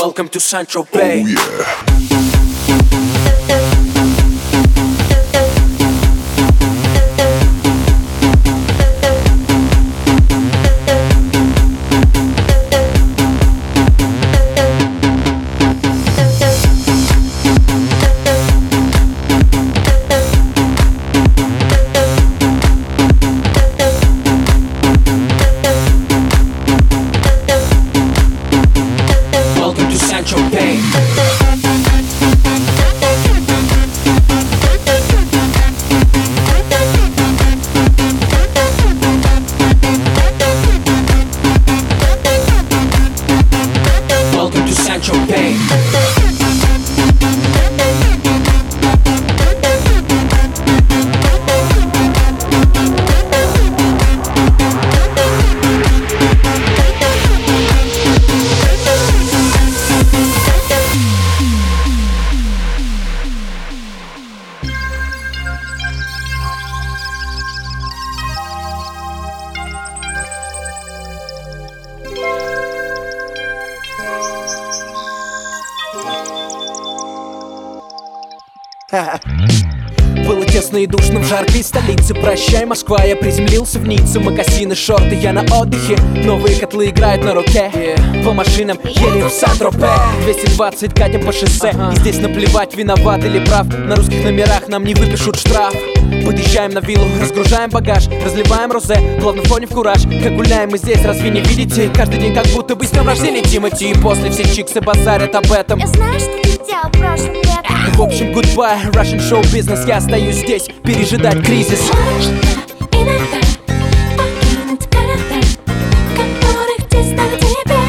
Welcome to Central Bay. Oh, yeah. Central Bay. Welcome to Central Bay. Было тесно и душно в жаркой столице. Прощай, Москва, я приземлился в Ницце. Мокасины, шорты, я на отдыхе. Новые котлы играют на руке. По машинам едем в Сан-Тропе. 220 катим по шоссе. И здесь наплевать, виноват или прав. На русских номерах нам не выпишут штраф. Подъезжаем на виллу, разгружаем багаж, разливаем розе, плавно в в кураж. Как гуляем мы здесь, разве не видите? Каждый день как будто бы с днем рождения Тимати. И после все чиксы базарят об этом. Я знаю, что ты делал прошлым летом. В общем, goodbye, Russian show business. Я остаюсь здесь, пережидать кризис. Иногда покинуть города, которых тесно тебе.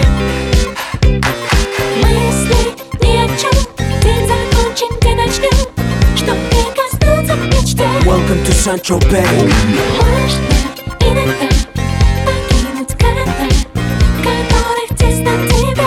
Мысли ни о чем, день закончен, день начнем, чтоб прикоснуться к мечте. Welcome to Central Bay. Можно иногда покинуть города, которых тесно тебе.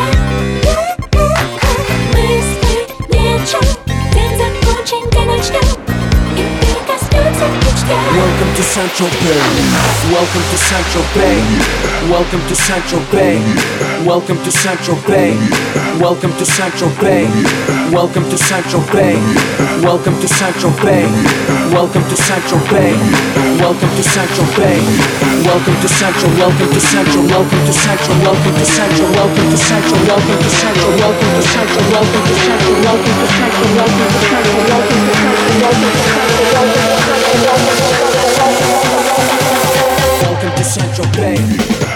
Мысли ни о чем, день закончен, день начнем, и прикоснуться к мечте. Welcome to Central Bay. Welcome to Central Bay. Welcome to Central Bay. Welcome to Central Bay. Welcome to Central Bay. Welcome to Central Bay. Welcome to Central Bay. Welcome to Central Bay. Welcome to Central Bay. Welcome to Central. Welcome to Central. Welcome to Central. Welcome to Central. Welcome to Central. Welcome to Central. Welcome to Central. Welcome to Central. Welcome to Central. Welcome to Central. Welcome to Central. Welcome to Central Bay.